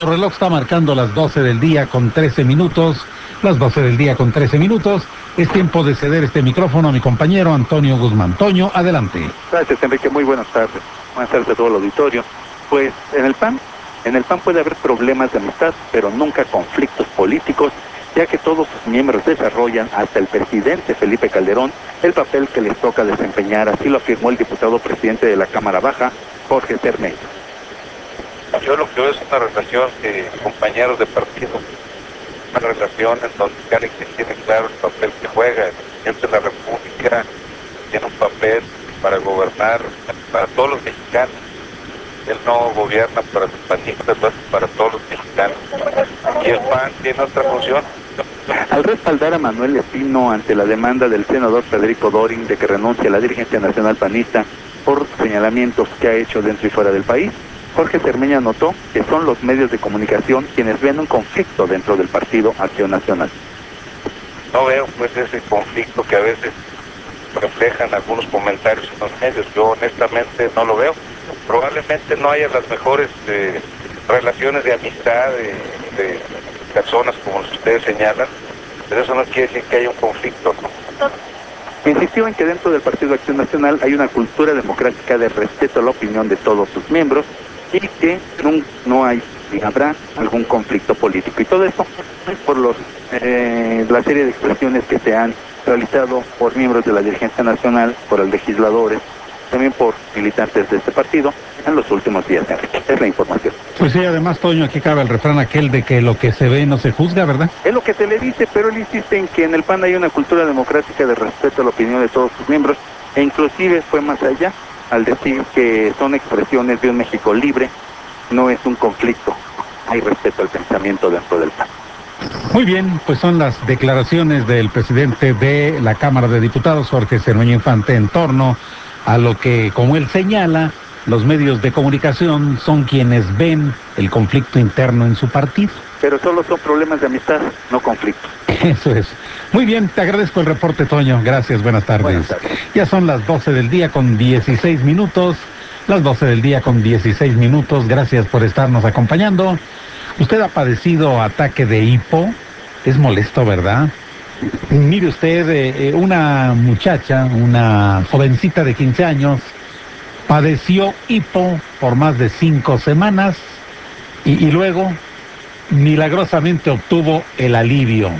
El reloj está marcando las 12 del día con 13 minutos. Las 12 del día con 13 minutos. Es tiempo de ceder este micrófono a mi compañero Antonio Guzmán. Toño, adelante. Gracias, Enrique. Muy buenas tardes. Buenas tardes a todo el auditorio. Pues en el PAN puede haber problemas de amistad, pero nunca conflictos políticos, ya que todos sus miembros desarrollan, hasta el presidente Felipe Calderón, el papel que les toca desempeñar. Así lo afirmó el diputado presidente de la Cámara Baja, Jorge Cermeño. Yo lo que veo es una relación de compañeros de partido, una relación en donde cada quien tiene claro el papel que juega. El presidente de la República tiene un papel para gobernar para todos los mexicanos. Él no gobierna para los panistas, lo hace para todos los mexicanos. Y el PAN tiene otra función. Al respaldar a Manuel Espino ante la demanda del senador Federico Dorin de que renuncie a la dirigencia nacional panista por señalamientos que ha hecho dentro y fuera del país, Jorge Cermeño anotó que son los medios de comunicación quienes ven un conflicto dentro del Partido Acción Nacional. No veo pues ese conflicto que a veces reflejan algunos comentarios en los medios. Yo honestamente no lo veo. Probablemente no haya las mejores relaciones de amistad de personas como ustedes señalan, pero eso no quiere decir que haya un conflicto, ¿no? Insistió en que dentro del Partido Acción Nacional hay una cultura democrática de respeto a la opinión de todos sus miembros y que no hay ni habrá algún conflicto político. Y todo esto por la serie de expresiones que se han realizado por miembros de la dirigencia nacional, por los legisladores, también por militantes de este partido en los últimos días, Enrique. Es la información. Pues sí, además, Toño, aquí cabe el refrán aquel de que lo que se ve no se juzga, ¿verdad? Es lo que se le dice, pero él insiste en que en el PAN hay una cultura democrática de respeto a la opinión de todos sus miembros, e inclusive fue más allá al decir que son expresiones de un México libre, no es un conflicto, hay respeto al pensamiento dentro del PAN. Muy bien, pues son las declaraciones del presidente de la Cámara de Diputados, Jorge Cermeño Infante, en torno a lo que, como él señala, los medios de comunicación son quienes ven el conflicto interno en su partido. Pero solo son problemas de amistad, no conflictos. Eso es. Muy bien, te agradezco el reporte, Toño. Gracias, buenas tardes. Buenas tardes. Ya son las 12 del día con 16 minutos. Las 12 del día con 16 minutos. Gracias por estarnos acompañando. ¿Usted ha padecido ataque de hipo? Es molesto, ¿verdad? Mire usted, una muchacha, una jovencita de 15 años, padeció hipo por más de 5 semanas y luego milagrosamente obtuvo el alivio.